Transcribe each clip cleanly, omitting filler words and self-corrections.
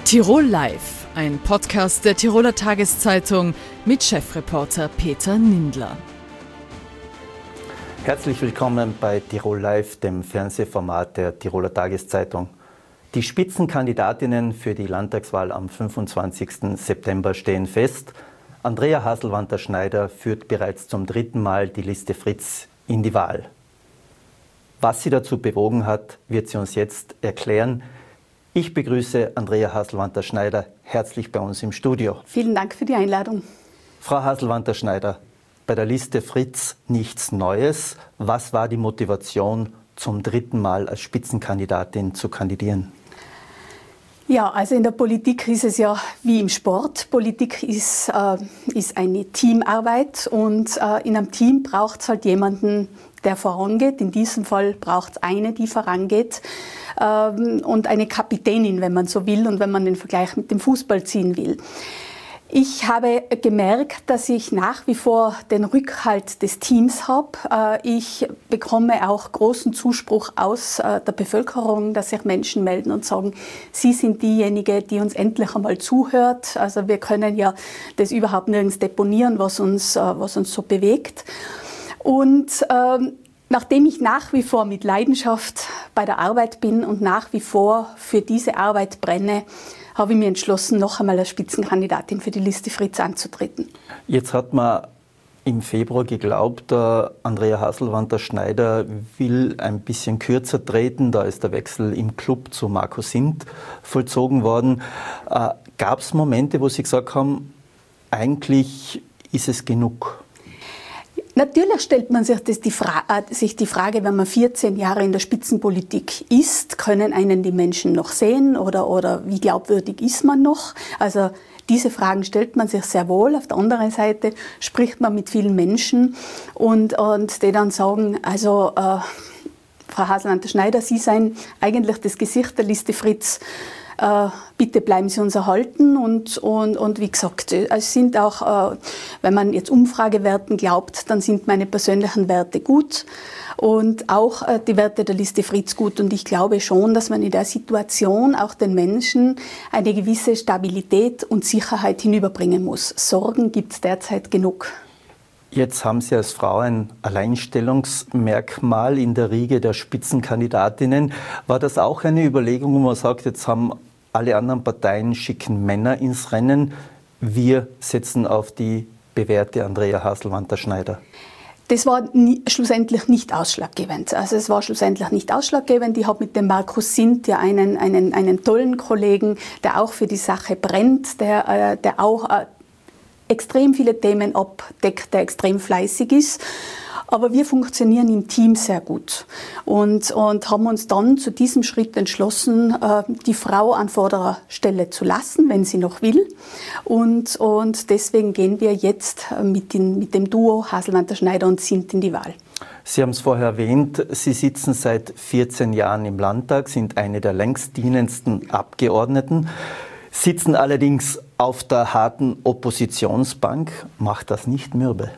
Tirol Live, ein Podcast der Tiroler Tageszeitung mit Chefreporter Peter Nindler. Herzlich willkommen bei Tirol Live, dem Fernsehformat der Tiroler Tageszeitung. Die Spitzenkandidatinnen für die Landtagswahl am 25. September stehen fest. Andrea Haselwanter-Schneider führt bereits zum 3. Mal die Liste Fritz in die Wahl. Was sie dazu bewogen hat, wird sie uns jetzt erklären. Ich begrüße Andrea Haselwanter-Schneider herzlich bei uns im Studio. Vielen Dank für die Einladung. Frau Haselwanter-Schneider, bei der Liste Fritz nichts Neues. Was war die Motivation, zum 3. Mal als Spitzenkandidatin zu kandidieren? Ja, also in der Politik ist es ja wie im Sport. Politik ist eine Teamarbeit und in einem Team braucht es halt jemanden, der vorangeht. In diesem Fall braucht es eine, die vorangeht und eine Kapitänin, wenn man so will und wenn man den Vergleich mit dem Fußball ziehen will. Ich habe gemerkt, dass ich nach wie vor den Rückhalt des Teams habe. Ich bekomme auch großen Zuspruch aus der Bevölkerung, dass sich Menschen melden und sagen, Sie sind diejenige, die uns endlich einmal zuhört. Also wir können ja das überhaupt nirgends deponieren, was uns so bewegt. Und nachdem ich nach wie vor mit Leidenschaft bei der Arbeit bin und nach wie vor für diese Arbeit brenne, habe ich mir entschlossen, noch einmal als Spitzenkandidatin für die Liste Fritz anzutreten. Jetzt hat man im Februar geglaubt, Andrea Haselwanter-Schneider will ein bisschen kürzer treten. Da ist der Wechsel im Club zu Marco Sindt vollzogen worden. Gab es Momente, wo Sie gesagt haben, eigentlich ist es genug? Natürlich stellt man sich die Frage, wenn man 14 Jahre in der Spitzenpolitik ist, können einen die Menschen noch sehen oder wie glaubwürdig ist man noch? Also diese Fragen stellt man sich sehr wohl. Auf der anderen Seite spricht man mit vielen Menschen und die dann sagen, also Frau Haselwanter-Schneider, Sie seien eigentlich das Gesicht der Liste Fritz. Bitte bleiben Sie uns erhalten und wie gesagt, es sind auch, wenn man jetzt Umfragewerten glaubt, dann sind meine persönlichen Werte gut und auch die Werte der Liste Fritz gut und ich glaube schon, dass man in der Situation auch den Menschen eine gewisse Stabilität und Sicherheit hinüberbringen muss. Sorgen gibt es derzeit genug. Jetzt haben Sie als Frau ein Alleinstellungsmerkmal in der Riege der Spitzenkandidatinnen. War das auch eine Überlegung, wo man sagt, jetzt haben alle anderen Parteien schicken Männer ins Rennen, wir setzen auf die bewährte Andrea Haselwanter-Schneider? Das war schlussendlich nicht ausschlaggebend. Also es war schlussendlich nicht ausschlaggebend. Ich habe mit dem Markus Sindt ja einen tollen Kollegen, der auch für die Sache brennt, der auch extrem viele Themen abdeckt, der extrem fleißig ist. Aber wir funktionieren im Team sehr gut und haben uns dann zu diesem Schritt entschlossen, die Frau an vorderer Stelle zu lassen, wenn sie noch will. Und deswegen gehen wir jetzt mit dem Duo Haselwanter-Schneider und Sindt in die Wahl. Sie haben es vorher erwähnt, Sie sitzen seit 14 Jahren im Landtag, sind eine der längst dienendsten Abgeordneten, sitzen allerdings auf der harten Oppositionsbank. Macht das nicht mürbe?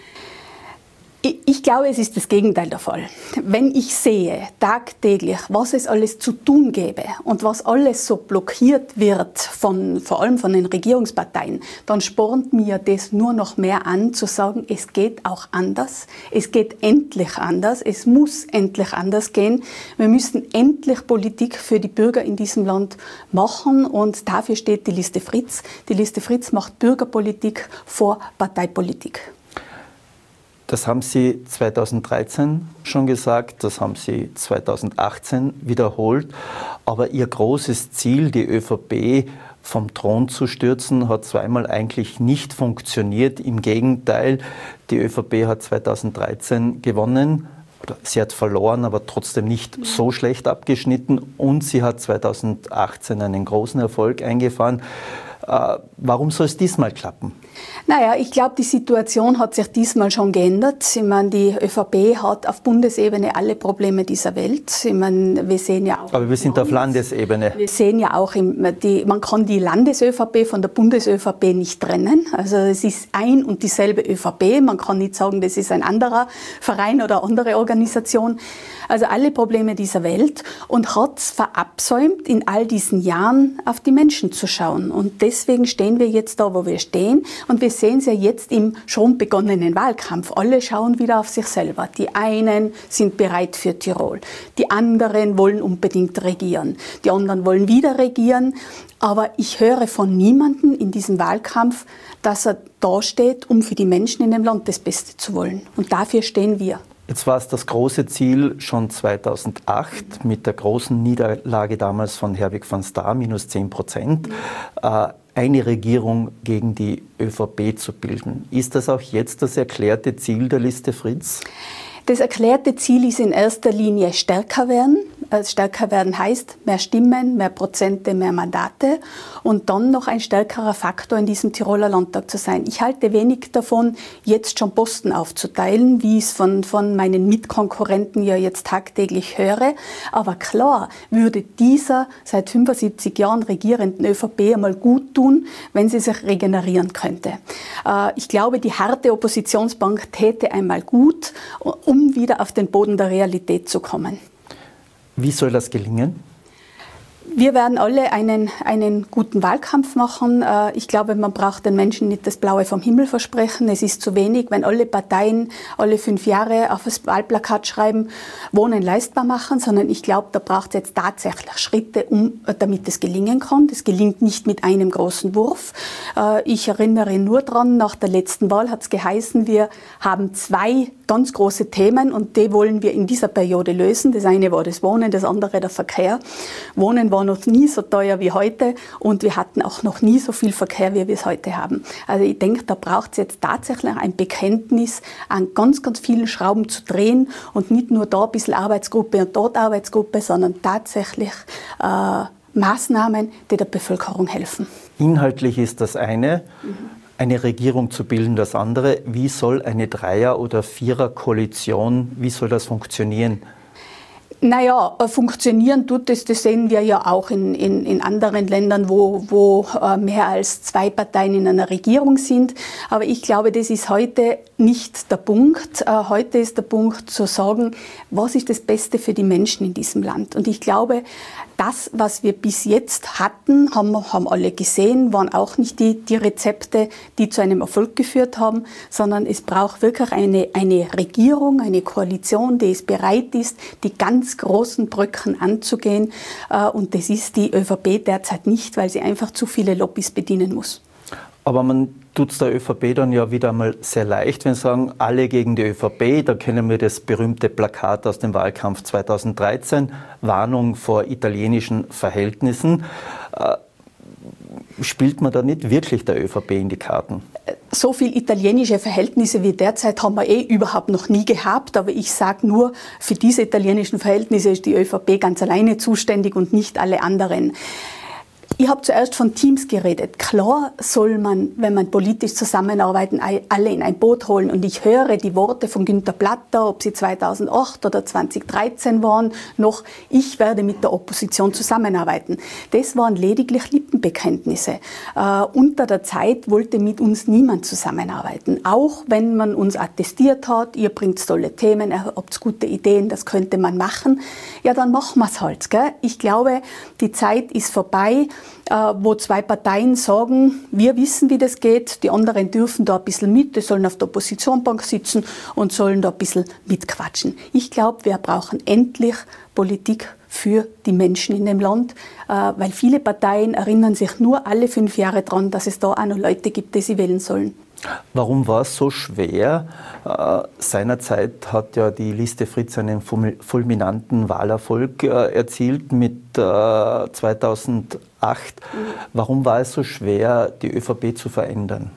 Ich glaube, es ist das Gegenteil der Fall. Wenn ich sehe tagtäglich, was es alles zu tun gäbe und was alles so blockiert wird, vor allem von den Regierungsparteien, dann spornt mir das nur noch mehr an, zu sagen, es geht auch anders. Es geht endlich anders. Es muss endlich anders gehen. Wir müssen endlich Politik für die Bürger in diesem Land machen und dafür steht die Liste Fritz. Die Liste Fritz macht Bürgerpolitik vor Parteipolitik. Das haben Sie 2013 schon gesagt, das haben Sie 2018 wiederholt. Aber Ihr großes Ziel, die ÖVP vom Thron zu stürzen, hat zweimal eigentlich nicht funktioniert. Im Gegenteil, die ÖVP hat 2013 gewonnen. Sie hat verloren, aber trotzdem nicht so schlecht abgeschnitten. Und sie hat 2018 einen großen Erfolg eingefahren. Warum soll es diesmal klappen? Naja, ich glaube, die Situation hat sich diesmal schon geändert. Ich meine, die ÖVP hat auf Bundesebene alle Probleme dieser Welt. Ich meine, wir sehen ja auch... Aber wir sind auf Landesebene. Wir sehen ja auch, man kann die Landes-ÖVP von der Bundes-ÖVP nicht trennen. Also es ist ein und dieselbe ÖVP. Man kann nicht sagen, das ist ein anderer Verein oder andere Organisation. Also alle Probleme dieser Welt und hat es verabsäumt, in all diesen Jahren auf die Menschen zu schauen. Und deswegen stehen wir jetzt da, wo wir stehen. Und wir sehen es ja jetzt im schon begonnenen Wahlkampf. Alle schauen wieder auf sich selber. Die einen sind bereit für Tirol. Die anderen wollen unbedingt regieren. Die anderen wollen wieder regieren. Aber ich höre von niemandem in diesem Wahlkampf, dass er da steht, um für die Menschen in dem Land das Beste zu wollen. Und dafür stehen wir. Jetzt war es das große Ziel schon 2008 mit der großen Niederlage damals von Herwig van Staar, -10%, eine Regierung gegen die ÖVP zu bilden. Ist das auch jetzt das erklärte Ziel der Liste Fritz? Das erklärte Ziel ist in erster Linie stärker werden. Stärker werden heißt mehr Stimmen, mehr Prozente, mehr Mandate und dann noch ein stärkerer Faktor in diesem Tiroler Landtag zu sein. Ich halte wenig davon, jetzt schon Posten aufzuteilen, wie ich es von meinen Mitkonkurrenten ja jetzt tagtäglich höre. Aber klar würde dieser seit 75 Jahren regierenden ÖVP einmal gut tun, wenn sie sich regenerieren könnte. Ich glaube, die harte Oppositionsbank täte einmal gut, um wieder auf den Boden der Realität zu kommen. Wie soll das gelingen? Wir werden alle einen guten Wahlkampf machen. Ich glaube, man braucht den Menschen nicht das Blaue vom Himmel versprechen. Es ist zu wenig, wenn alle Parteien alle 5 Jahre auf das Wahlplakat schreiben, Wohnen leistbar machen, sondern ich glaube, da braucht es jetzt tatsächlich Schritte, damit es gelingen kann. Das gelingt nicht mit einem großen Wurf. Ich erinnere nur dran, nach der letzten Wahl hat es geheißen, wir haben 2 ganz große Themen und die wollen wir in dieser Periode lösen. Das eine war das Wohnen, das andere der Verkehr. Wohnen war noch nie so teuer wie heute und wir hatten auch noch nie so viel Verkehr, wie wir es heute haben. Also ich denke, da braucht es jetzt tatsächlich ein Bekenntnis, an ganz, ganz vielen Schrauben zu drehen und nicht nur da ein bisschen Arbeitsgruppe und dort Arbeitsgruppe, sondern tatsächlich Maßnahmen, die der Bevölkerung helfen. Inhaltlich ist das eine. Eine Regierung zu bilden, das andere. Wie soll eine Dreier- oder Vierer-Koalition, wie soll das funktionieren? Naja, funktionieren tut das sehen wir ja auch in anderen Ländern, wo mehr als 2 Parteien in einer Regierung sind. Aber ich glaube, das ist heute nicht der Punkt. Heute ist der Punkt zu sagen, was ist das Beste für die Menschen in diesem Land? Und ich glaube, das, was wir bis jetzt hatten, haben alle gesehen, waren auch nicht die Rezepte, die zu einem Erfolg geführt haben, sondern es braucht wirklich eine Regierung, eine Koalition, die es bereit ist, die ganz großen Brücken anzugehen. Und das ist die ÖVP derzeit nicht, weil sie einfach zu viele Lobbys bedienen muss. Aber man tut es der ÖVP dann ja wieder mal sehr leicht, wenn sie sagen, alle gegen die ÖVP. Da kennen wir das berühmte Plakat aus dem Wahlkampf 2013, Warnung vor italienischen Verhältnissen. Spielt man da nicht wirklich der ÖVP in die Karten? So viel italienische Verhältnisse wie derzeit haben wir überhaupt noch nie gehabt. Aber ich sage nur, für diese italienischen Verhältnisse ist die ÖVP ganz alleine zuständig und nicht alle anderen. Ich habe zuerst von Teams geredet. Klar soll man, wenn man politisch zusammenarbeitet, alle in ein Boot holen. Und ich höre die Worte von Günther Platter, ob sie 2008 oder 2013 waren, noch, ich werde mit der Opposition zusammenarbeiten. Das waren lediglich Lippenbekenntnisse. Unter der Zeit wollte mit uns niemand zusammenarbeiten. Auch wenn man uns attestiert hat, ihr bringt tolle Themen, ihr habt gute Ideen, das könnte man machen. Ja, dann machen wir es halt. Gell? Ich glaube, die Zeit ist vorbei, wo 2 Parteien sagen, wir wissen, wie das geht, die anderen dürfen da ein bisschen mit, die sollen auf der Oppositionsbank sitzen und sollen da ein bisschen mitquatschen. Ich glaube, wir brauchen endlich Politik für die Menschen in dem Land, weil viele Parteien erinnern sich nur alle 5 Jahre daran, dass es da auch noch Leute gibt, die sie wählen sollen. Warum war es so schwer? Seinerzeit hat ja die Liste Fritz einen fulminanten Wahlerfolg erzielt mit 2008. Warum war es so schwer, die ÖVP zu verändern?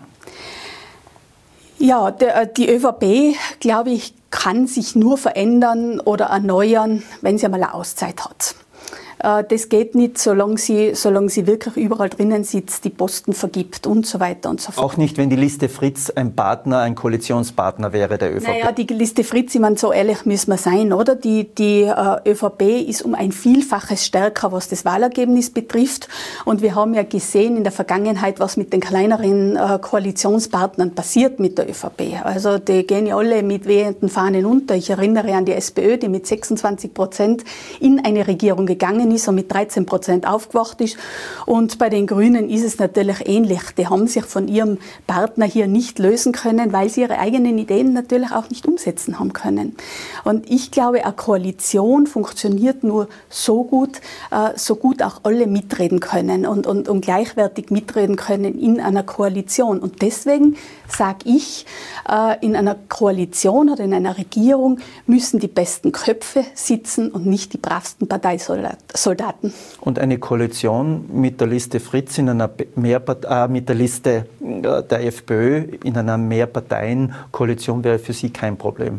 Ja, die ÖVP, glaube ich, kann sich nur verändern oder erneuern, wenn sie einmal eine Auszeit hat. Das geht nicht, solange sie wirklich überall drinnen sitzt, die Posten vergibt und so weiter und so fort. Auch nicht, wenn die Liste Fritz ein Koalitionspartner wäre der ÖVP? Naja, die Liste Fritz, ich meine, so ehrlich müssen wir sein, oder? Die ÖVP ist um ein Vielfaches stärker, was das Wahlergebnis betrifft. Und wir haben ja gesehen in der Vergangenheit, was mit den kleineren Koalitionspartnern passiert mit der ÖVP. Also die gehen ja alle mit wehenden Fahnen unter. Ich erinnere an die SPÖ, die mit 26% in eine Regierung gegangen ist und mit 13% aufgewacht ist. Und bei den Grünen ist es natürlich ähnlich. Die haben sich von ihrem Partner hier nicht lösen können, weil sie ihre eigenen Ideen natürlich auch nicht umsetzen haben können. Und ich glaube, eine Koalition funktioniert nur so gut auch alle mitreden können und gleichwertig mitreden können in einer Koalition. Und deswegen sage ich, in einer Koalition oder in einer Regierung müssen die besten Köpfe sitzen und nicht die bravsten Parteisoldaten. Und eine Koalition mit der Liste Fritz mit der Liste der FPÖ in einer Mehrparteien-Koalition wäre für Sie kein Problem?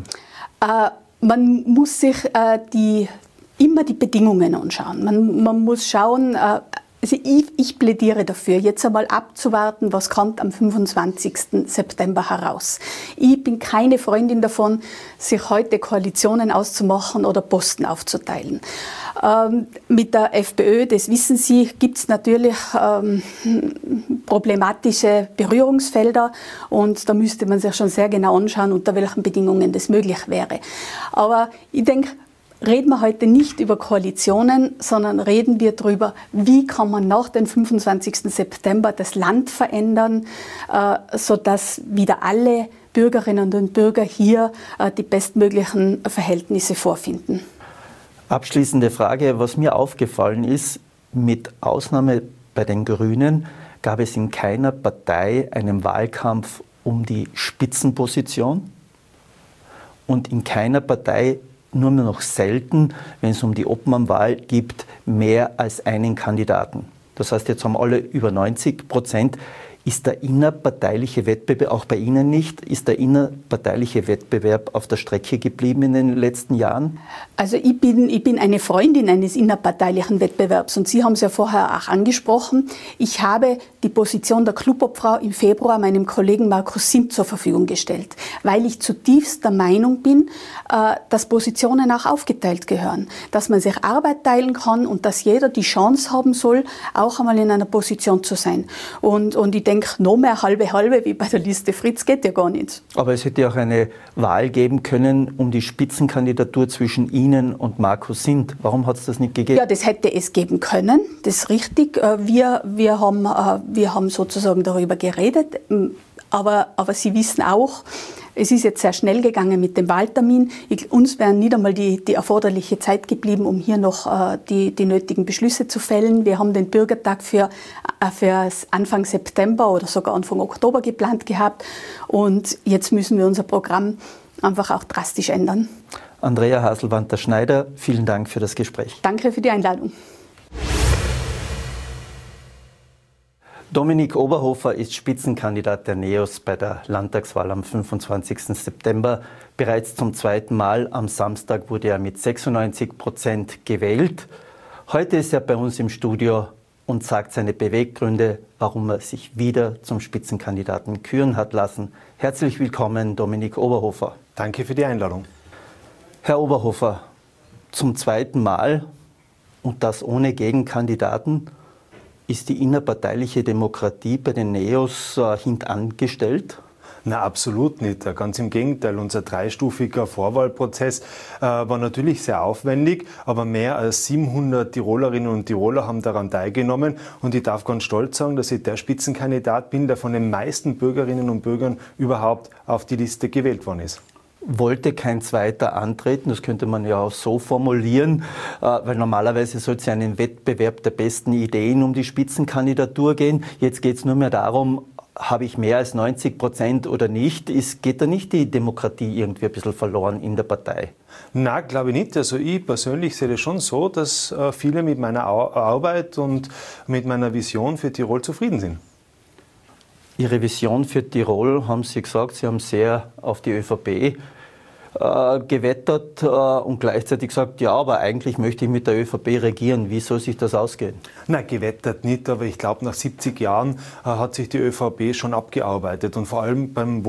Man muss sich immer die Bedingungen anschauen. Man muss schauen, also ich plädiere dafür, jetzt einmal abzuwarten, was kommt am 25. September heraus. Ich bin keine Freundin davon, sich heute Koalitionen auszumachen oder Posten aufzuteilen. Mit der FPÖ, das wissen Sie, gibt es natürlich problematische Berührungsfelder und da müsste man sich schon sehr genau anschauen, unter welchen Bedingungen das möglich wäre. Aber ich denke, reden wir heute nicht über Koalitionen, sondern reden wir darüber, wie kann man nach dem 25. September das Land verändern, sodass wieder alle Bürgerinnen und Bürger hier die bestmöglichen Verhältnisse vorfinden. Abschließende Frage, was mir aufgefallen ist, mit Ausnahme bei den Grünen gab es in keiner Partei einen Wahlkampf um die Spitzenposition und in keiner Partei nur noch selten, wenn es um die Obmannwahl geht, mehr als einen Kandidaten. Das heißt, jetzt haben alle über 90%. Ist der innerparteiliche Wettbewerb, auch bei Ihnen nicht, ist der innerparteiliche Wettbewerb auf der Strecke geblieben in den letzten Jahren? Also ich bin eine Freundin eines innerparteilichen Wettbewerbs und Sie haben es ja vorher auch angesprochen. Ich habe die Position der Clubobfrau im Februar meinem Kollegen Markus Sind zur Verfügung gestellt, weil ich zutiefst der Meinung bin, dass Positionen auch aufgeteilt gehören, dass man sich Arbeit teilen kann und dass jeder die Chance haben soll, auch einmal in einer Position zu sein. Und ich denke, noch mehr halbe wie bei der Liste Fritz geht ja gar nicht. Aber es hätte auch eine Wahl geben können um die Spitzenkandidatur zwischen Ihnen und Markus Sind. Warum hat es das nicht gegeben? Ja, das hätte es geben können, das ist richtig. Wir haben sozusagen darüber geredet, aber Sie wissen auch, es ist jetzt sehr schnell gegangen mit dem Wahltermin. Uns wäre nicht einmal die erforderliche Zeit geblieben, um hier noch die nötigen Beschlüsse zu fällen. Wir haben den Bürgertag für Anfang September oder sogar Anfang Oktober geplant gehabt. Und jetzt müssen wir unser Programm einfach auch drastisch ändern. Andrea Haselwanter-Schneider, vielen Dank für das Gespräch. Danke für die Einladung. Dominik Oberhofer ist Spitzenkandidat der NEOS bei der Landtagswahl am 25. September. Bereits zum zweiten Mal am Samstag wurde er mit 96% gewählt. Heute ist er bei uns im Studio und sagt seine Beweggründe, warum er sich wieder zum Spitzenkandidaten küren hat lassen. Herzlich willkommen, Dominik Oberhofer. Danke für die Einladung. Herr Oberhofer, zum zweiten Mal und das ohne Gegenkandidaten. Ist die innerparteiliche Demokratie bei den NEOS hintangestellt? Na, absolut nicht. Ganz im Gegenteil. Unser dreistufiger Vorwahlprozess war natürlich sehr aufwendig, aber mehr als 700 Tirolerinnen und Tiroler haben daran teilgenommen. Und ich darf ganz stolz sagen, dass ich der Spitzenkandidat bin, der von den meisten Bürgerinnen und Bürgern überhaupt auf die Liste gewählt worden ist. Wollte kein Zweiter antreten, das könnte man ja auch so formulieren, weil normalerweise soll es ja einen Wettbewerb der besten Ideen um die Spitzenkandidatur gehen. Jetzt geht es nur mehr darum, habe ich mehr als 90% oder nicht? Geht da nicht die Demokratie irgendwie ein bisschen verloren in der Partei? Na, glaube ich nicht. Also ich persönlich sehe das schon so, dass viele mit meiner Arbeit und mit meiner Vision für Tirol zufrieden sind. Ihre Vision für Tirol, haben Sie gesagt, Sie haben sehr auf die ÖVP gewettert und gleichzeitig gesagt, ja, aber eigentlich möchte ich mit der ÖVP regieren. Wie soll sich das ausgehen? Nein, gewettert nicht, aber ich glaube, nach 70 Jahren hat sich die ÖVP schon abgearbeitet und vor allem beim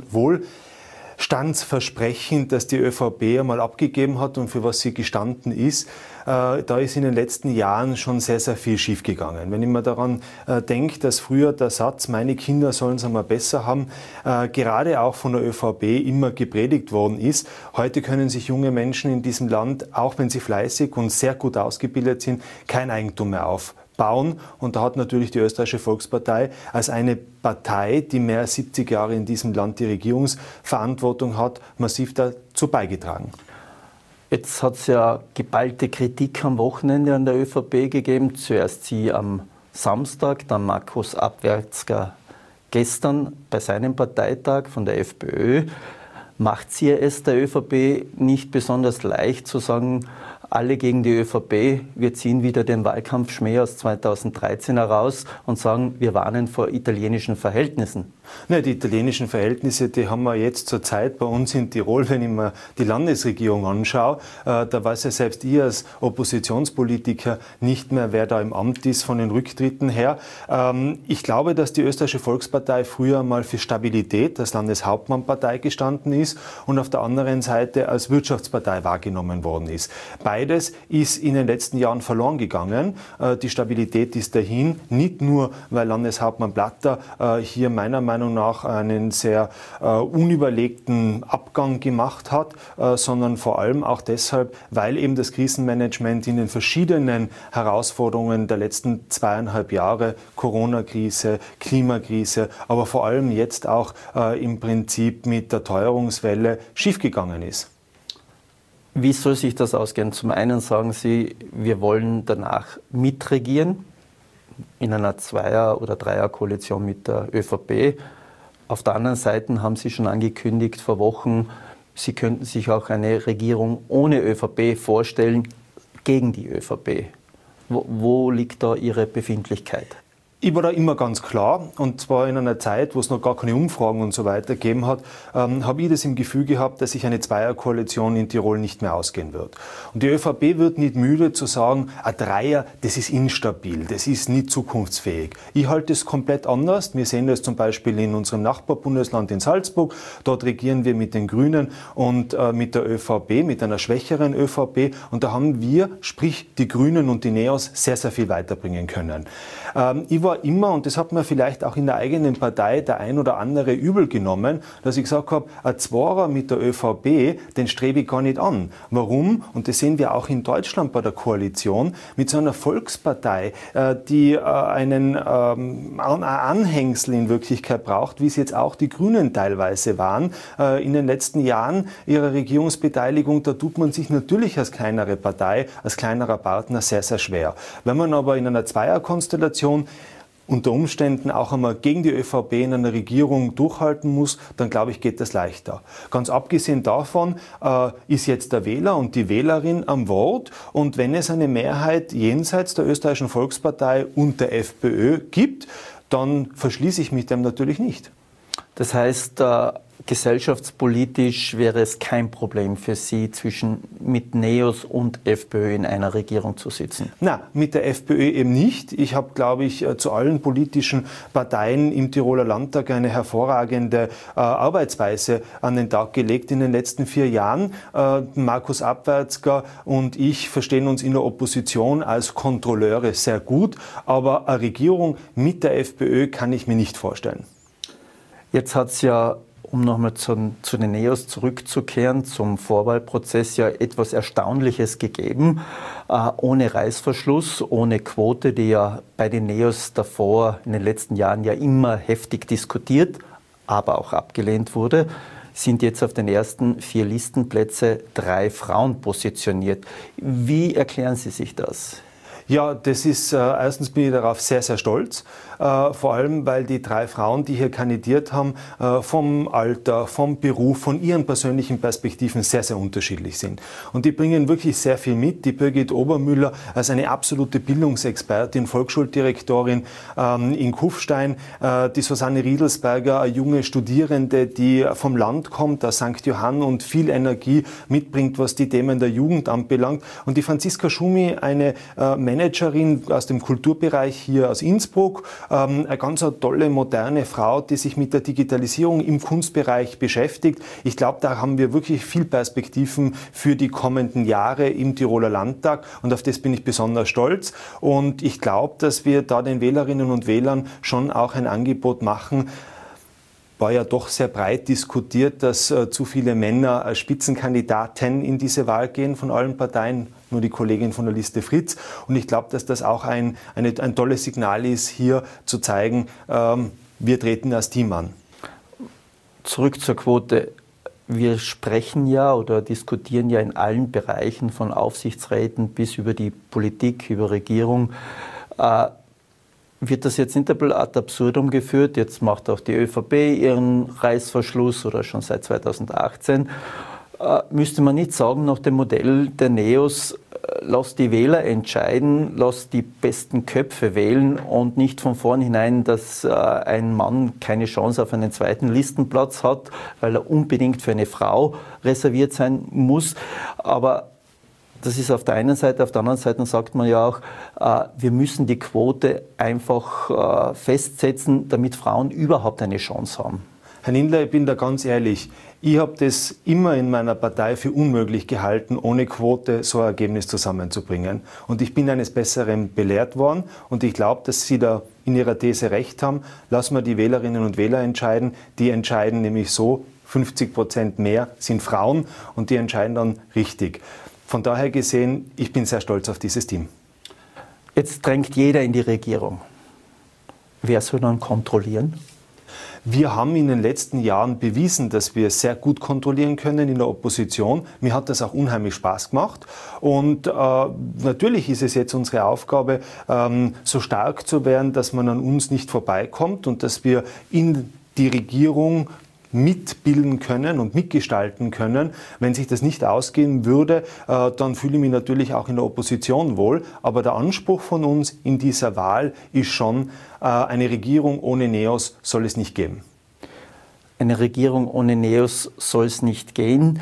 Wohlstandsversprechen, das die ÖVP einmal abgegeben hat und für was sie gestanden ist, da ist in den letzten Jahren schon sehr, sehr viel schiefgegangen. Wenn ich mir daran denke, dass früher der Satz, meine Kinder sollen es einmal besser haben, gerade auch von der ÖVP immer gepredigt worden ist. Heute können sich junge Menschen in diesem Land, auch wenn sie fleißig und sehr gut ausgebildet sind, kein Eigentum mehr aufbauen. Und da hat natürlich die Österreichische Volkspartei als eine Partei, die mehr als 70 Jahre in diesem Land die Regierungsverantwortung hat, massiv dazu beigetragen. Jetzt hat es ja geballte Kritik am Wochenende an der ÖVP gegeben. Zuerst Sie am Samstag, dann Markus Abwärtsger gestern bei seinem Parteitag von der FPÖ. Macht Sie es der ÖVP nicht besonders leicht zu sagen, alle gegen die ÖVP, wir ziehen wieder den Wahlkampfschmäh aus 2013 heraus und sagen, wir warnen vor italienischen Verhältnissen? Ne, die italienischen Verhältnisse, die haben wir jetzt zur Zeit bei uns in Tirol, wenn ich mir die Landesregierung anschaue. Da weiß ja selbst ich als Oppositionspolitiker nicht mehr, wer da im Amt ist von den Rücktritten her. Ich glaube, dass die Österreichische Volkspartei früher mal für Stabilität als Landeshauptmannpartei gestanden ist und auf der anderen Seite als Wirtschaftspartei wahrgenommen worden ist. Beides ist in den letzten Jahren verloren gegangen. Die Stabilität ist dahin, nicht nur, weil Landeshauptmann Blatter hier meiner Meinung nach einen sehr unüberlegten Abgang gemacht hat, sondern vor allem auch deshalb, weil eben das Krisenmanagement in den verschiedenen Herausforderungen der letzten 2,5 Jahre, Corona-Krise, Klimakrise, aber vor allem jetzt auch im Prinzip mit der Teuerungswelle schiefgegangen ist. Wie soll sich das ausgehen? Zum einen sagen Sie, wir wollen danach mitregieren in einer Zweier- oder Dreier-Koalition mit der ÖVP. Auf der anderen Seite haben Sie schon angekündigt vor Wochen, Sie könnten sich auch eine Regierung ohne ÖVP vorstellen, gegen die ÖVP. Wo liegt da Ihre Befindlichkeit? Ich war da immer ganz klar, und zwar in einer Zeit, wo es noch gar keine Umfragen und so weiter gegeben hat, habe ich das im Gefühl gehabt, dass sich eine Zweierkoalition in Tirol nicht mehr ausgehen wird. Und die ÖVP wird nicht müde zu sagen, ein Dreier, das ist instabil, das ist nicht zukunftsfähig. Ich halte es komplett anders. Wir sehen das zum Beispiel in unserem Nachbarbundesland in Salzburg. Dort regieren wir mit den Grünen und mit der ÖVP, mit einer schwächeren ÖVP. Und da haben wir, sprich die Grünen und die Neos, sehr, sehr viel weiterbringen können. Ich war immer, und das hat mir vielleicht auch in der eigenen Partei der ein oder andere übel genommen, dass ich gesagt habe, ein Zweier mit der ÖVP, den strebe ich gar nicht an. Warum? Und das sehen wir auch in Deutschland bei der Koalition, mit so einer Volkspartei, die einen Anhängsel in Wirklichkeit braucht, wie es jetzt auch die Grünen teilweise waren. In den letzten Jahren ihrer Regierungsbeteiligung, da tut man sich natürlich als kleinere Partei, als kleinerer Partner sehr, sehr schwer. Wenn man aber in einer Zweierkonstellation unter Umständen auch einmal gegen die ÖVP in einer Regierung durchhalten muss, dann glaube ich, geht das leichter. Ganz abgesehen davon ist jetzt der Wähler und die Wählerin am Wort, und wenn es eine Mehrheit jenseits der Österreichischen Volkspartei und der FPÖ gibt, dann verschließe ich mich dem natürlich nicht. Das heißt, gesellschaftspolitisch wäre es kein Problem für Sie, mit Neos und FPÖ in einer Regierung zu sitzen? Nein, mit der FPÖ eben nicht. Ich habe, glaube ich, zu allen politischen Parteien im Tiroler Landtag eine hervorragende Arbeitsweise an den Tag gelegt in den letzten 4 Jahren. Markus Abwärtsger und ich verstehen uns in der Opposition als Kontrolleure sehr gut, aber eine Regierung mit der FPÖ kann ich mir nicht vorstellen. Jetzt hat es ja, um nochmal zu den Neos zurückzukehren, zum Vorwahlprozess ja etwas Erstaunliches gegeben. Ohne Reißverschluss, ohne Quote, die ja bei den Neos davor in den letzten Jahren ja immer heftig diskutiert, aber auch abgelehnt wurde, sind jetzt auf den ersten 4 Listenplätze 3 Frauen positioniert. Wie erklären Sie sich das? Ja, das ist, erstens bin ich darauf sehr, sehr stolz. Vor allem, weil die 3 Frauen, die hier kandidiert haben, vom Alter, vom Beruf, von ihren persönlichen Perspektiven sehr, sehr unterschiedlich sind. Und die bringen wirklich sehr viel mit. Die Birgit Obermüller als eine absolute Bildungsexpertin, Volksschuldirektorin in Kufstein, die Susanne Riedelsberger, eine junge Studierende, die vom Land kommt, aus St. Johann und viel Energie mitbringt, was die Themen der Jugend anbelangt. Und die Franziska Schumi, eine Managerin aus dem Kulturbereich hier aus Innsbruck, eine ganz tolle, moderne Frau, die sich mit der Digitalisierung im Kunstbereich beschäftigt. Ich glaube, da haben wir wirklich viel Perspektiven für die kommenden Jahre im Tiroler Landtag und auf das bin ich besonders stolz. Und ich glaube, dass wir da den Wählerinnen und Wählern schon auch ein Angebot machen. War ja doch sehr breit diskutiert, dass zu viele Männer als Spitzenkandidaten in diese Wahl gehen von allen Parteien, nur die Kollegin von der Liste Fritz. Und ich glaube, dass das auch ein tolles Signal ist, hier zu zeigen, wir treten als Team an. Zurück zur Quote. Wir sprechen ja oder diskutieren ja in allen Bereichen von Aufsichtsräten bis über die Politik, über Regierung. Wird das jetzt nicht ein bisschen ad absurdum geführt? Jetzt macht auch die ÖVP ihren Reißverschluss oder schon seit 2018. Müsste man nicht sagen, nach dem Modell der Neos, lass die Wähler entscheiden, lass die besten Köpfe wählen und nicht von vornherein, dass ein Mann keine Chance auf einen zweiten Listenplatz hat, weil er unbedingt für eine Frau reserviert sein muss. Aber das ist auf der einen Seite, auf der anderen Seite sagt man ja auch, wir müssen die Quote einfach festsetzen, damit Frauen überhaupt eine Chance haben. Herr Nindler, ich bin da ganz ehrlich, ich habe das immer in meiner Partei für unmöglich gehalten, ohne Quote so ein Ergebnis zusammenzubringen. Und ich bin eines Besseren belehrt worden und ich glaube, dass Sie da in Ihrer These recht haben. Lassen wir die Wählerinnen und Wähler entscheiden. Die entscheiden nämlich so, 50% mehr sind Frauen und die entscheiden dann richtig. Von daher gesehen, ich bin sehr stolz auf dieses Team. Jetzt drängt jeder in die Regierung. Wer soll dann kontrollieren? Wir haben in den letzten Jahren bewiesen, dass wir sehr gut kontrollieren können in der Opposition. Mir hat das auch unheimlich Spaß gemacht. Und natürlich ist es jetzt unsere Aufgabe, so stark zu werden, dass man an uns nicht vorbeikommt und dass wir in die Regierung mitbilden können und mitgestalten können. Wenn sich das nicht ausgehen würde, dann fühle ich mich natürlich auch in der Opposition wohl. Aber der Anspruch von uns in dieser Wahl ist schon, eine Regierung ohne Neos soll es nicht geben. Eine Regierung ohne Neos soll es nicht geben.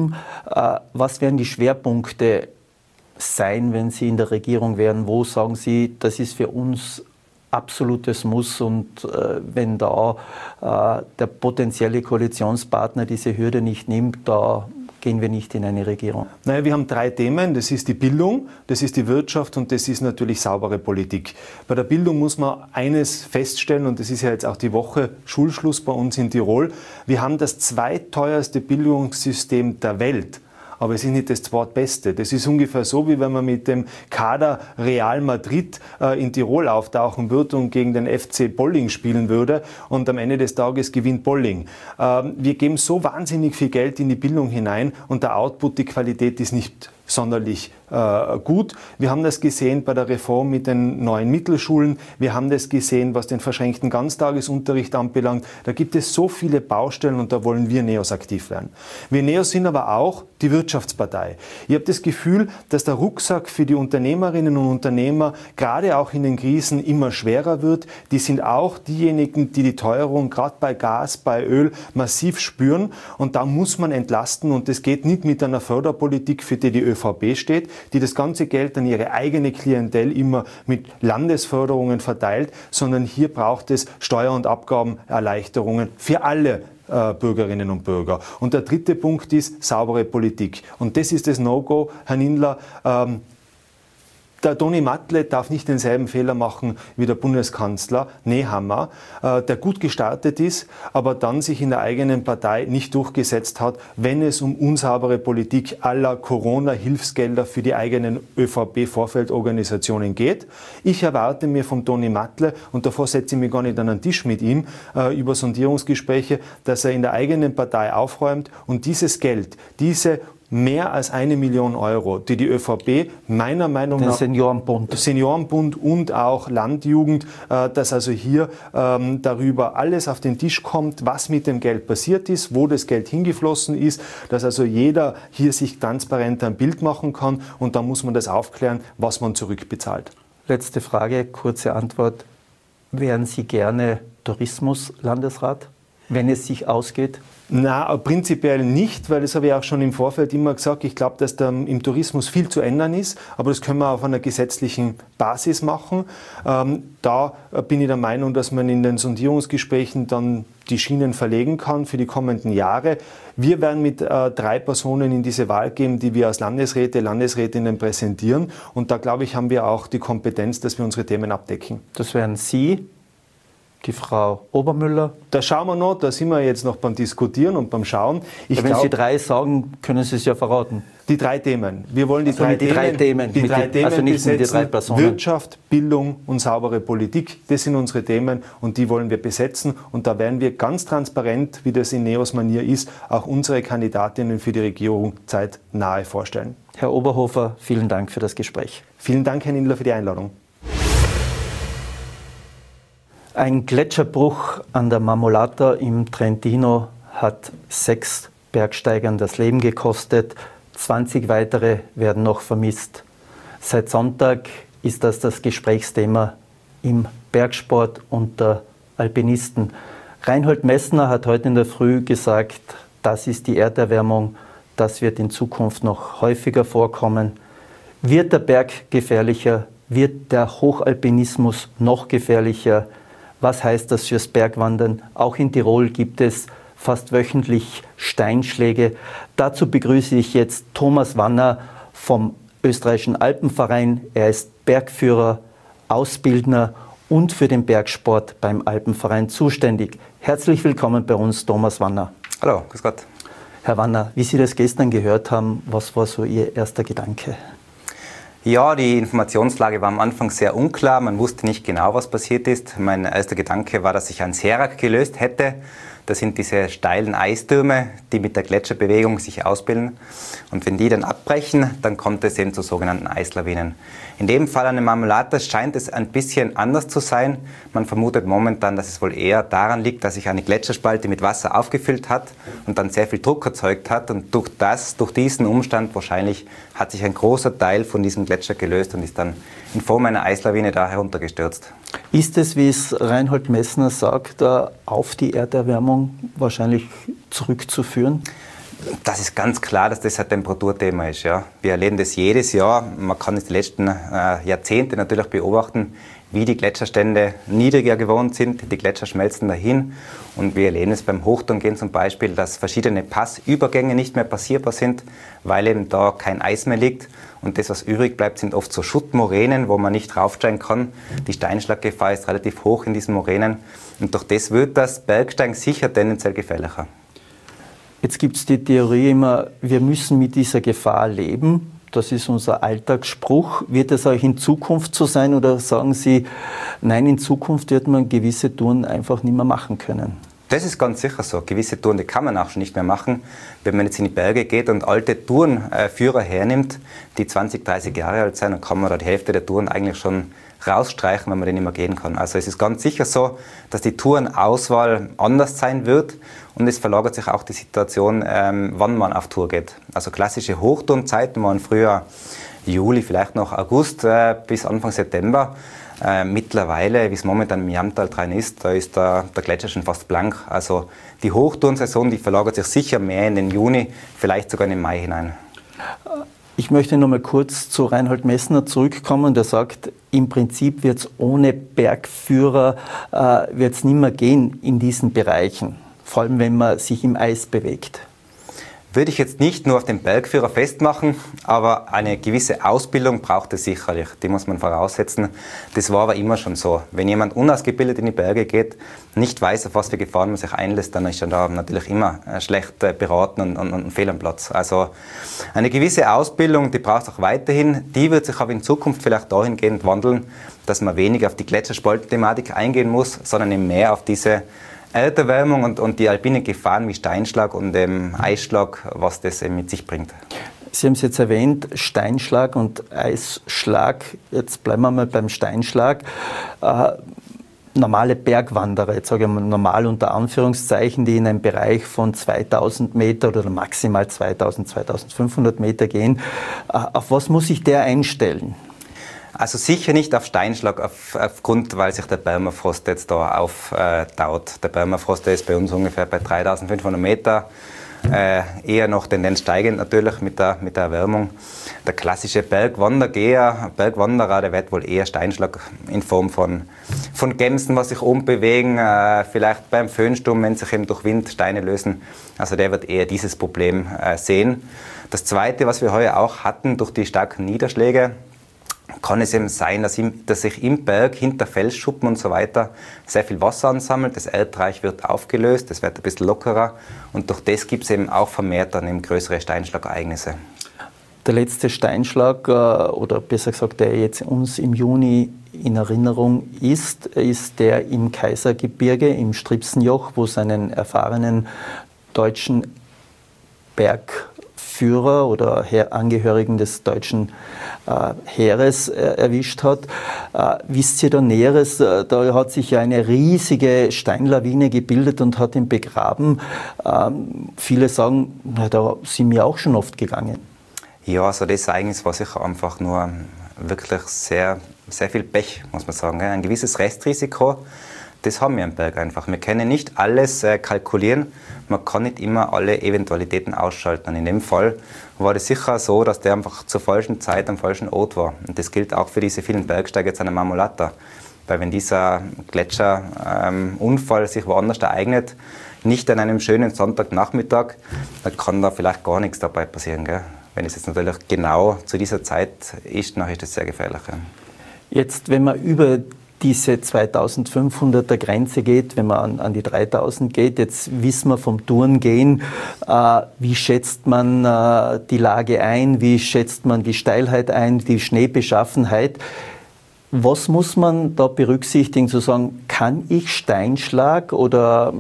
Was werden die Schwerpunkte sein, wenn Sie in der Regierung wären? Wo sagen Sie, das ist für uns absolutes Muss und wenn da der potenzielle Koalitionspartner diese Hürde nicht nimmt, da gehen wir nicht in eine Regierung? Naja, wir haben 3 Themen. Das ist die Bildung, das ist die Wirtschaft und das ist natürlich saubere Politik. Bei der Bildung muss man eines feststellen und das ist ja jetzt auch die Woche Schulschluss bei uns in Tirol. Wir haben das zweiteuerste Bildungssystem der Welt. Aber es ist nicht das zweitbeste. Das ist ungefähr so, wie wenn man mit dem Kader Real Madrid in Tirol auftauchen würde und gegen den FC Bolling spielen würde und am Ende des Tages gewinnt Bolling. Wir geben so wahnsinnig viel Geld in die Bildung hinein und der Output, die Qualität ist nicht sonderlich gut. Wir haben das gesehen bei der Reform mit den neuen Mittelschulen. Wir haben das gesehen, was den verschränkten Ganztagesunterricht anbelangt. Da gibt es so viele Baustellen und da wollen wir Neos aktiv werden. Wir Neos sind aber auch die Wirtschaftspartei. Ich habe das Gefühl, dass der Rucksack für die Unternehmerinnen und Unternehmer gerade auch in den Krisen immer schwerer wird. Die sind auch diejenigen, die die Teuerung gerade bei Gas, bei Öl massiv spüren und da muss man entlasten und das geht nicht mit einer Förderpolitik, für die die ÖVP steht, die das ganze Geld an ihre eigene Klientel immer mit Landesförderungen verteilt, sondern hier braucht es Steuer- und Abgabenerleichterungen für alle Bürgerinnen und Bürger. Und der dritte Punkt ist saubere Politik. Und das ist das No-Go, Herr Nindler. Der Toni Mattle darf nicht denselben Fehler machen wie der Bundeskanzler Nehammer, der gut gestartet ist, aber dann sich in der eigenen Partei nicht durchgesetzt hat, wenn es um unsaubere Politik aller Corona-Hilfsgelder für die eigenen ÖVP-Vorfeldorganisationen geht. Ich erwarte mir vom Toni Mattle, und davor setze ich mich gar nicht an einen Tisch mit ihm, über Sondierungsgespräche, dass er in der eigenen Partei aufräumt und dieses Geld, diese mehr als 1 Million Euro, die ÖVP meiner Meinung nach, Seniorenbund und auch Landjugend, dass also hier darüber alles auf den Tisch kommt, was mit dem Geld passiert ist, wo das Geld hingeflossen ist, dass also jeder hier sich transparent ein Bild machen kann und dann muss man das aufklären, was man zurückbezahlt. Letzte Frage, kurze Antwort. Wären Sie gerne Tourismuslandesrat, wenn es sich ausgeht? Na, prinzipiell nicht, weil das habe ich auch schon im Vorfeld immer gesagt. Ich glaube, dass da im Tourismus viel zu ändern ist, aber das können wir auf einer gesetzlichen Basis machen. Da bin ich der Meinung, dass man in den Sondierungsgesprächen dann die Schienen verlegen kann für die kommenden Jahre. Wir werden mit 3 Personen in diese Wahl gehen, die wir als Landesräte, Landesrätinnen präsentieren. Und da, glaube ich, haben wir auch die Kompetenz, dass wir unsere Themen abdecken. Das wären Sie, die Frau Obermüller. Da schauen wir noch, da sind wir jetzt noch beim Diskutieren und beim Schauen. Wenn Sie 3 sagen, können Sie es ja verraten. Die 3 Themen. Wir wollen die also 3 Themen also nicht besetzen. Die 3 Personen. Wirtschaft, Bildung und saubere Politik. Das sind unsere Themen und die wollen wir besetzen. Und da werden wir ganz transparent, wie das in NEOS-Manier ist, auch unsere Kandidatinnen für die Regierung zeitnahe vorstellen. Herr Oberhofer, vielen Dank für das Gespräch. Vielen Dank, Herr Nindler, für die Einladung. Ein Gletscherbruch an der Marmolata im Trentino hat 6 Bergsteigern das Leben gekostet. 20 weitere werden noch vermisst. Seit Sonntag ist das Gesprächsthema im Bergsport unter Alpinisten. Reinhold Messner hat heute in der Früh gesagt, das ist die Erderwärmung, das wird in Zukunft noch häufiger vorkommen. Wird der Berg gefährlicher? Wird der Hochalpinismus noch gefährlicher? Was heißt das fürs Bergwandern? Auch in Tirol gibt es fast wöchentlich Steinschläge. Dazu begrüße ich jetzt Thomas Wanner vom Österreichischen Alpenverein. Er ist Bergführer, Ausbildner und für den Bergsport beim Alpenverein zuständig. Herzlich willkommen bei uns, Thomas Wanner. Hallo, grüß Gott. Herr Wanner, wie Sie das gestern gehört haben, was war so Ihr erster Gedanke? Ja, die Informationslage war am Anfang sehr unklar. Man wusste nicht genau, was passiert ist. Mein erster Gedanke war, dass sich ein Serak gelöst hätte. Das sind diese steilen Eistürme, die mit der Gletscherbewegung sich ausbilden. Und wenn die dann abbrechen, dann kommt es eben zu sogenannten Eislawinen. In dem Fall an der Marmolata scheint es ein bisschen anders zu sein. Man vermutet momentan, dass es wohl eher daran liegt, dass sich eine Gletscherspalte mit Wasser aufgefüllt hat und dann sehr viel Druck erzeugt hat. Und durch diesen Umstand wahrscheinlich hat sich ein großer Teil von diesem Gletscher gelöst und ist dann in Form einer Eislawine da heruntergestürzt. Ist es, wie es Reinhold Messner sagt, auf die Erderwärmung wahrscheinlich zurückzuführen? Das ist ganz klar, dass das ein Temperaturthema ist. Ja. Wir erleben das jedes Jahr. Man kann es die letzten Jahrzehnte natürlich beobachten, wie die Gletscherstände niedriger geworden sind. Die Gletscher schmelzen dahin. Und wir erleben es beim Hochtouren zum Beispiel, dass verschiedene Passübergänge nicht mehr passierbar sind, weil eben da kein Eis mehr liegt. Und das, was übrig bleibt, sind oft so Schuttmoränen, wo man nicht raufsteigen kann. Die Steinschlaggefahr ist relativ hoch in diesen Moränen. Und durch das wird das Bergsteigen sicher tendenziell gefährlicher. Jetzt gibt es die Theorie immer, wir müssen mit dieser Gefahr leben. Das ist unser Alltagsspruch. Wird es auch in Zukunft so sein oder sagen Sie, nein, in Zukunft wird man gewisse Touren einfach nicht mehr machen können? Das ist ganz sicher so. Gewisse Touren, die kann man auch schon nicht mehr machen. Wenn man jetzt in die Berge geht und alte Tourenführer hernimmt, die 20, 30 Jahre alt sind, dann kann man da die Hälfte der Touren eigentlich schon rausstreichen, wenn man den nicht mehr gehen kann. Also es ist ganz sicher so, dass die Tourenauswahl anders sein wird und es verlagert sich auch die Situation, wann man auf Tour geht. Also klassische Hochtourenzeiten waren früher Juli, vielleicht noch August bis Anfang September. Mittlerweile, wie es momentan im Jamtal dran ist, da ist der Gletscher schon fast blank. Also die Hochtourensaison, die verlagert sich sicher mehr in den Juni, vielleicht sogar in den Mai hinein. Ich möchte noch mal kurz zu Reinhold Messner zurückkommen, der sagt, im Prinzip wird es ohne Bergführer wird's nicht mehr gehen in diesen Bereichen, vor allem wenn man sich im Eis bewegt. Würde ich jetzt nicht nur auf den Bergführer festmachen, aber eine gewisse Ausbildung braucht es sicherlich. Die muss man voraussetzen. Das war aber immer schon so. Wenn jemand unausgebildet in die Berge geht, nicht weiß, auf was für Gefahren man sich einlässt, dann ist er da natürlich immer schlecht beraten und fehl am Platz. Also eine gewisse Ausbildung, die braucht es auch weiterhin. Die wird sich aber in Zukunft vielleicht dahingehend wandeln, dass man weniger auf die Gletscherspaltenthematik eingehen muss, sondern eben mehr auf diese Erderwärmung und die alpinen Gefahren wie Steinschlag und Eisschlag, was das mit sich bringt. Sie haben es jetzt erwähnt, Steinschlag und Eisschlag. Jetzt bleiben wir mal beim Steinschlag. Normale Bergwanderer, jetzt sage ich mal normal unter Anführungszeichen, die in einem Bereich von 2000 Meter oder maximal 2000, 2500 Meter gehen, auf was muss sich der einstellen? Also sicher nicht auf Steinschlag, aufgrund, weil sich der Permafrost jetzt da auftaut. Der Permafrost, der ist bei uns ungefähr bei 3500 Meter. Eher noch Tendenz steigend natürlich mit der Erwärmung. Der klassische Bergwanderer, der wird wohl eher Steinschlag in Form von Gemsen, was sich umbewegen, vielleicht beim Föhnsturm, wenn sich eben durch Wind Steine lösen. Also der wird eher dieses Problem sehen. Das Zweite, was wir heuer auch hatten, durch die starken Niederschläge, kann es eben sein, dass sich im Berg hinter Felsschuppen und so weiter sehr viel Wasser ansammelt. Das Erdreich wird aufgelöst, es wird ein bisschen lockerer und durch das gibt es eben auch vermehrt dann eben größere Steinschlagereignisse. Der letzte Steinschlag, oder besser gesagt, der jetzt uns im Juni in Erinnerung ist der im Kaisergebirge, im Stripsenjoch, wo es einen erfahrenen deutschen Bergführer oder Angehörigen des deutschen Heeres erwischt hat. Wisst ihr da Näheres? Da hat sich ja eine riesige Steinlawine gebildet und hat ihn begraben. Viele sagen, na, da sind wir auch schon oft gegangen. Ja, also das Ereignis war sicher einfach nur wirklich sehr, sehr viel Pech, muss man sagen. Ein gewisses Restrisiko, das haben wir am Berg einfach. Wir können nicht alles kalkulieren, man kann nicht immer alle Eventualitäten ausschalten. Und in dem Fall war das sicher so, dass der einfach zur falschen Zeit am falschen Ort war. Und das gilt auch für diese vielen Bergsteiger jetzt an der Marmolata. Weil wenn dieser Gletscherunfall sich woanders ereignet, nicht an einem schönen Sonntagnachmittag, dann kann da vielleicht gar nichts dabei passieren, gell? Wenn es jetzt natürlich genau zu dieser Zeit ist, dann ist das sehr gefährlich. Ja. Jetzt, wenn man über diese 2500er Grenze geht, wenn man an die 3000 geht, jetzt wissen wir vom Tourengehen, wie schätzt man die Lage ein, wie schätzt man die Steilheit ein, die Schneebeschaffenheit. Was muss man da berücksichtigen, zu sagen, kann ich Steinschlag oder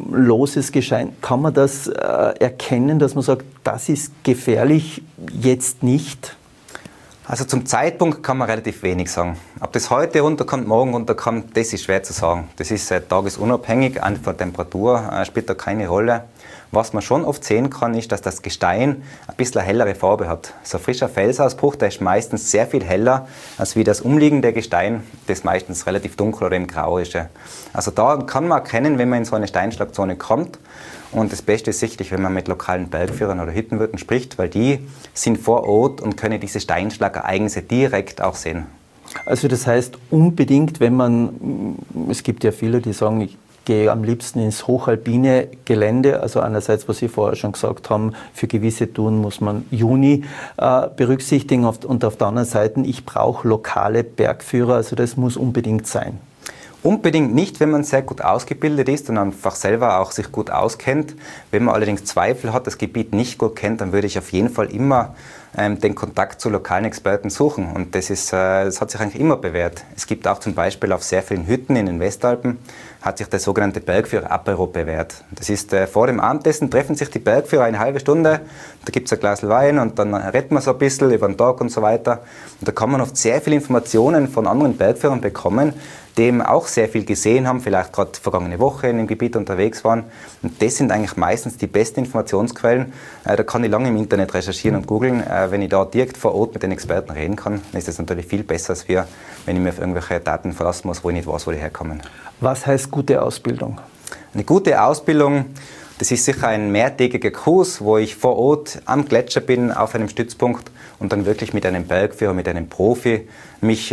loses Gestein, kann man das erkennen, dass man sagt, das ist gefährlich, jetzt nicht? Also zum Zeitpunkt kann man relativ wenig sagen. Ob das heute runterkommt, morgen runterkommt, das ist schwer zu sagen. Das ist tagesunabhängig, einfach von Temperatur spielt da keine Rolle. Was man schon oft sehen kann, ist, dass das Gestein ein bisschen eine hellere Farbe hat. So ein frischer Felsausbruch, der ist meistens sehr viel heller als wie das umliegende Gestein, das meistens relativ dunkel oder eben grau ist. Also da kann man erkennen, wenn man in so eine Steinschlagzone kommt. Und das Beste ist sicherlich, wenn man mit lokalen Bergführern oder Hüttenwirten spricht, weil die sind vor Ort und können diese Steinschlagereignisse direkt auch sehen. Also das heißt unbedingt, wenn man, es gibt ja viele, die sagen, ich gehe am liebsten ins hochalpine Gelände, also einerseits, was Sie vorher schon gesagt haben, für gewisse Touren muss man Juni berücksichtigen und auf der anderen Seite, ich brauche lokale Bergführer, also das muss unbedingt sein. Unbedingt nicht, wenn man sehr gut ausgebildet ist und einfach selber auch sich gut auskennt. Wenn man allerdings Zweifel hat, das Gebiet nicht gut kennt, dann würde ich auf jeden Fall immer den Kontakt zu lokalen Experten suchen. Und das hat sich eigentlich immer bewährt. Es gibt auch zum Beispiel auf sehr vielen Hütten in den Westalpen, hat sich der sogenannte Bergführer-Apero bewährt. Das ist vor dem Abendessen treffen sich die Bergführer eine halbe Stunde, da gibt es ein Glas Wein und dann redet man so ein bisschen über den Tag und so weiter. Und da kann man oft sehr viele Informationen von anderen Bergführern bekommen, die eben auch sehr viel gesehen haben, vielleicht gerade vergangene Woche in dem Gebiet unterwegs waren. Und das sind eigentlich meistens die besten Informationsquellen. Da kann ich lange im Internet recherchieren und googeln. Wenn ich da direkt vor Ort mit den Experten reden kann, dann ist das natürlich viel besser, als wenn ich mir auf irgendwelche Daten verlassen muss, wo ich nicht weiß, wo die herkommen. Was heißt gute Ausbildung? Eine gute Ausbildung, das ist sicher ein mehrtägiger Kurs, wo ich vor Ort am Gletscher bin, auf einem Stützpunkt und dann wirklich mit einem Bergführer, mit einem Profi mich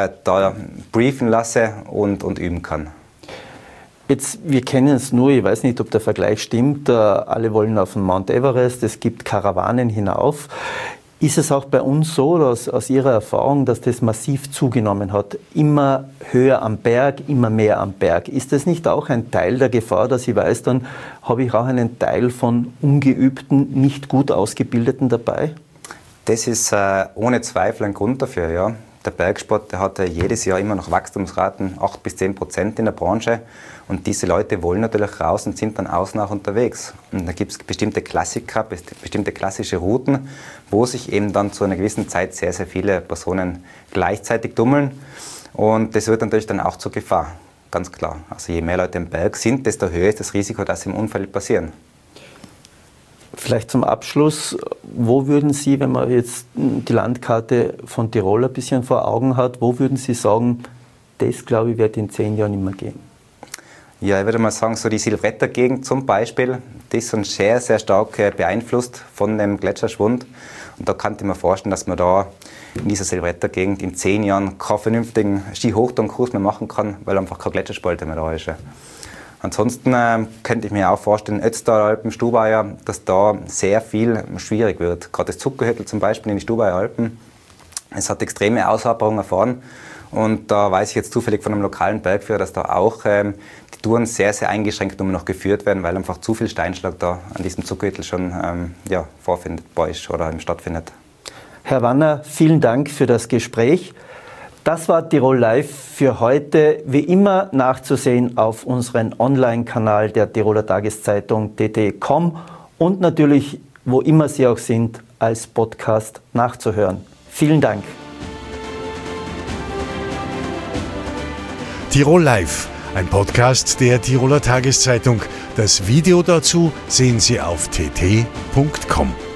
da briefen lasse und üben kann. Jetzt, wir kennen es nur, ich weiß nicht, ob der Vergleich stimmt, alle wollen auf den Mount Everest, es gibt Karawanen hinauf. Ist es auch bei uns so, dass aus Ihrer Erfahrung, dass das massiv zugenommen hat? Immer höher am Berg, immer mehr am Berg. Ist das nicht auch ein Teil der Gefahr, dass ich weiß, dann habe ich auch einen Teil von ungeübten, nicht gut ausgebildeten dabei? Das ist ohne Zweifel ein Grund dafür, ja. Der Bergsport, der hat ja jedes Jahr immer noch Wachstumsraten, 8-10% in der Branche. Und diese Leute wollen natürlich raus und sind dann außen auch unterwegs. Und da gibt es bestimmte Klassiker, bestimmte klassische Routen, wo sich eben dann zu einer gewissen Zeit sehr, sehr viele Personen gleichzeitig tummeln. Und das wird natürlich dann auch zur Gefahr, ganz klar. Also je mehr Leute im Berg sind, desto höher ist das Risiko, dass sie im Unfall passieren. Vielleicht zum Abschluss, wo würden Sie, wenn man jetzt die Landkarte von Tirol ein bisschen vor Augen hat, wo würden Sie sagen, das, glaube ich, wird in 10 Jahren nicht mehr gehen? Ja, ich würde mal sagen, so die Silvretta-Gegend zum Beispiel, die ist schon sehr, sehr stark beeinflusst von dem Gletscherschwund. Und da könnte ich mir vorstellen, dass man da in dieser Silvretta-Gegend in 10 Jahren keinen vernünftigen Ski-Hochtourenkurs mehr machen kann, weil einfach keine Gletscherspalte mehr da ist. Ansonsten könnte ich mir auch vorstellen, Ötztaler Alpen, Stubaier, dass da sehr viel schwierig wird. Gerade das Zuckerhüttel zum Beispiel in die Stubaier Alpen, es hat extreme Auslagerungen erfahren. Und da weiß ich jetzt zufällig von einem lokalen Bergführer, dass da auch die Touren sehr, sehr eingeschränkt nur noch geführt werden, weil einfach zu viel Steinschlag da an diesem Zuckerhüttel schon vorfindbar ist oder stattfindet. Herr Wanner, vielen Dank für das Gespräch. Das war Tirol Live für heute, wie immer nachzusehen auf unserem Online-Kanal der Tiroler Tageszeitung tt.com und natürlich, wo immer Sie auch sind, als Podcast nachzuhören. Vielen Dank. Tirol Live, ein Podcast der Tiroler Tageszeitung. Das Video dazu sehen Sie auf tt.com.